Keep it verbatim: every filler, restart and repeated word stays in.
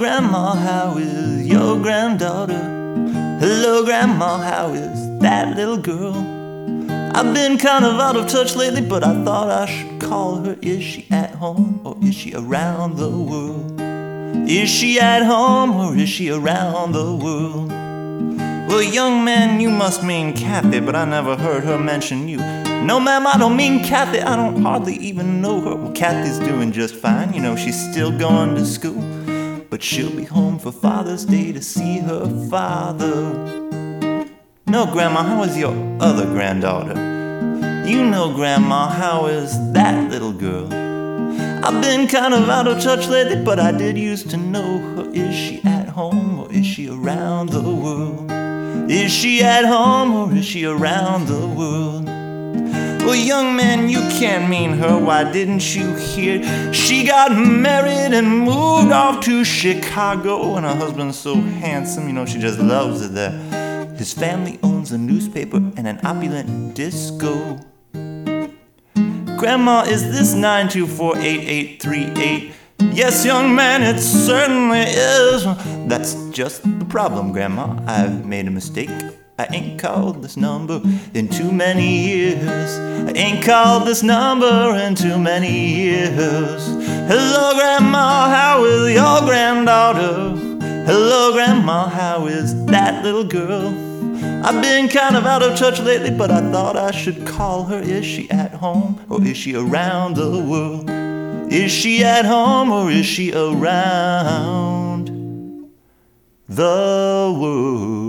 Grandma, how is your granddaughter? Hello, Grandma, how is that little girl? I've been kind of out of touch lately, but I thought I should call her. Is she at home, or is she around the world? Is she at home, or is she around the world? Well, young man, you must mean Kathy, but I never heard her mention you. No, ma'am, I don't mean Kathy, I don't hardly even know her. Well, Kathy's doing just fine, you know, she's still going to school, but she'll be home for Father's Day to see her father. No, Grandma, how is your other granddaughter? You know, Grandma, how is that little girl? I've been kind of out of touch lately, but I did used to know her. Is she at home, or is she around the world? Is she at home, or is she around the world? Well, young man, you can't mean her. Why didn't you hear? She got married and moved off to Chicago, and her husband's so handsome, you know, she just loves it there. His family owns a newspaper and an opulent disco. Grandma, is this nine two four eight eight three eight? Yes, young man, it certainly is. That's just the problem, Grandma. I've made a mistake. I ain't called this number in too many years. I ain't called this number in too many years. Hello, Grandma, how is your granddaughter? Hello, Grandma, how is that little girl? I've been kind of out of touch lately, but I thought I should call her. Is she at home, or is she around the world? Is she at home, or is she around the world?